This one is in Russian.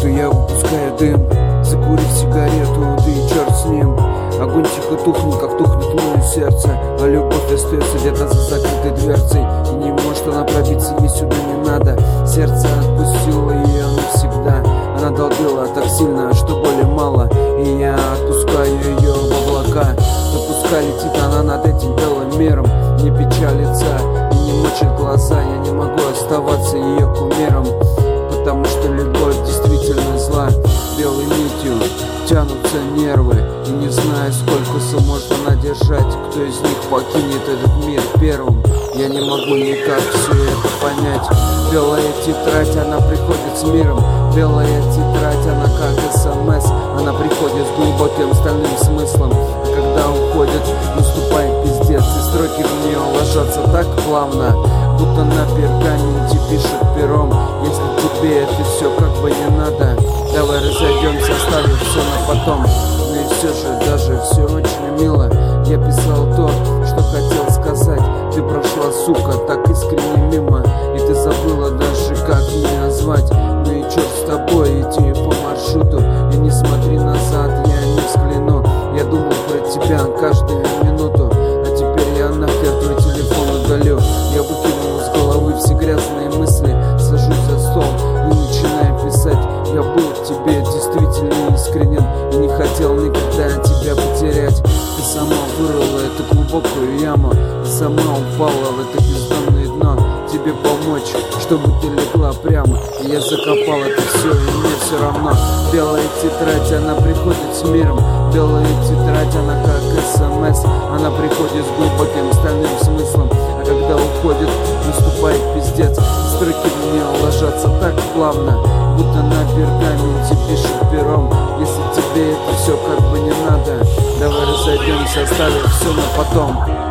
что я выпускаю дым. Закурив сигарету, да и черт с ним. Огонь тихо тухнет, как тухнет мое сердце, а любовь остается где-то за закрытой дверцей. И не может она пробиться ни сюда, ни надо. Сердце отпустило ее навсегда. Она долбила так сильно, что боли мало. И я отпускаю ее в облака. Да пускай летит она над этим белым миром. Не печалится и не мочит глаза. Я не могу оставаться ее кумиром, потому что любовь действительно зла. Белой нитью тянутся нервы, и не знаю, сколько сможет она держать. Кто из них покинет этот мир первым? Я не могу никак все это понять. Белая тетрадь, она приходит с миром. Белая тетрадь, она как СМС. Она приходит с глубоким стальным смыслом. А когда уходит, наступает пиздец. И строки в нее ложатся так плавно, будто на пергаменте пишет пером. Если тебе это все как бы не надо, давай разойдемся, оставим все на потом. Но и все же, даже все очень мило. Я писал то, что хотел сказать. Ты прошла, сука, так искренне мимо, и ты забыла даже, как меня звать. Ну и черт с тобой, иди по маршруту, и не смотри назад, я не взгляну. Я думал про тебя каждую минуту, а теперь я нахер твой телефон удалю. Я выкинул с головы все грязные мысли, сажусь за стол и начинаю писать. Я был к тебе действительно искренен и не хотел никогда тебя потерять. Ты сама вырыла эту глубокую яму, ты сама упала в это бездонное дно. Тебе помочь, чтобы ты легла прямо, и я закопал это все, и мне все равно. Белая тетрадь, она приходит с миром. Белая тетрадь, она как СМС. Она приходит с глубоким стальным смыслом, а когда уходит, наступает пиздец. Строки в нее ложатся так плавно, будто на пергаменте пишет пером. Если тебе это все как бы не надо, давай разойдемся, оставим все на потом.